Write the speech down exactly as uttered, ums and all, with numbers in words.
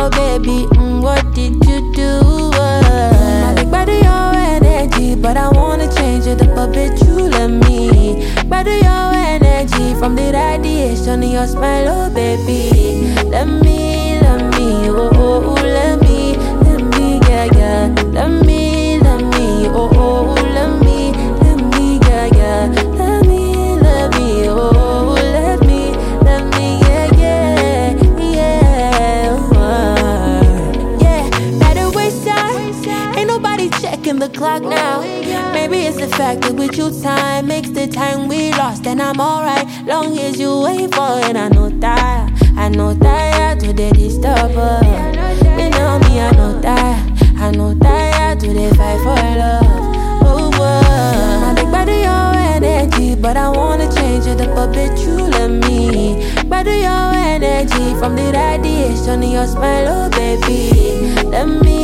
Oh baby, mm, what did you do? Uh, I think better your energy, but I wanna change it up a bit. You let me better your energy from the radiation in your smile. Oh baby, let me, let me, oh, oh, oh let me, let me, yeah, yeah. Let me, let me, oh, oh, oh let me, let me, yeah, yeah. Let me, let me, oh, oh, let me, let me, yeah, yeah, yeah. Uh, yeah, better waste time. Ain't nobody checking the clock now. Maybe it's the fact that with you time makes the time we lost, and I'm alright. Long as you wait for it, I know that, I know that today disturb her. You know me, I know that, I know that today fight for love. Oh, uh, I think better your energy, but I wanna change it up a bit. You let me better your energy from the radiation in your smile. Oh baby, let me.